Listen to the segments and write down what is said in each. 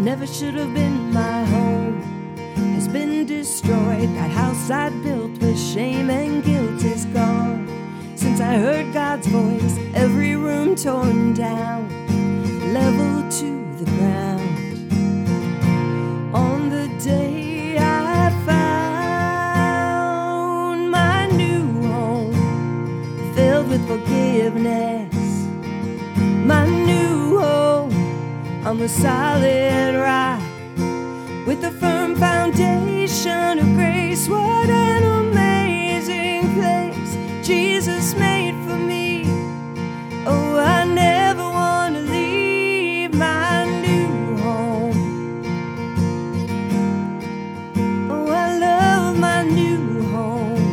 never should have been my home has been destroyed. That house I'd built with shame and guilt is gone. Since I heard God's voice, every room torn down, level to the ground. On the day I found my new home, filled with forgiveness, my new home on the solid rock, with a firm foundation of grace. What an amazing place Jesus made for me. Oh, I never want to leave my new home. Oh, I love my new home.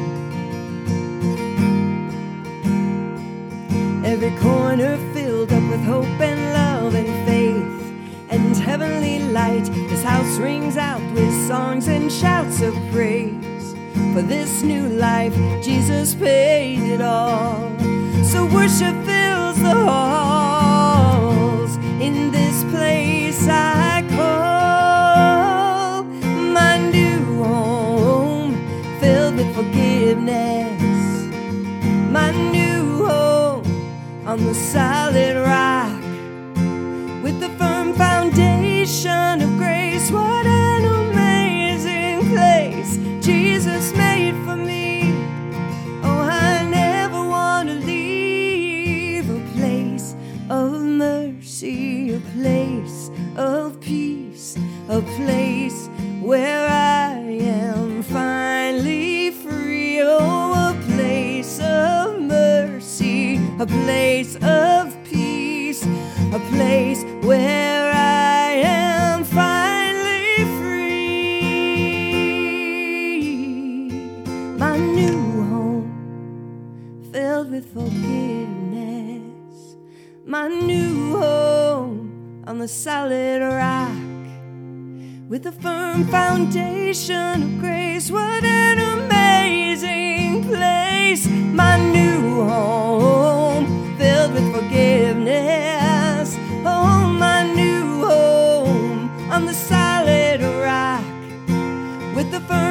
Every corner filled up with hope and love and faith and heavenly light. This house rings out with songs and shouts of praise. For this new life, Jesus paid it all. So worship fills the halls in this place I call my new home, filled with forgiveness, my new home on the solid rock, with the firm foundation of grace. What an amazing place Jesus made for me. Oh, I never want to leave a place of mercy, a place of peace, a place where I am finally free. Oh, a place of mercy, a place of peace, a place where I am finally free. My new home, filled with forgiveness, my new home on the solid rock, with a firm foundation of grace. What an amazing place. My new home, filled with forgiveness. Oh, my new home on the solid rock, with the firm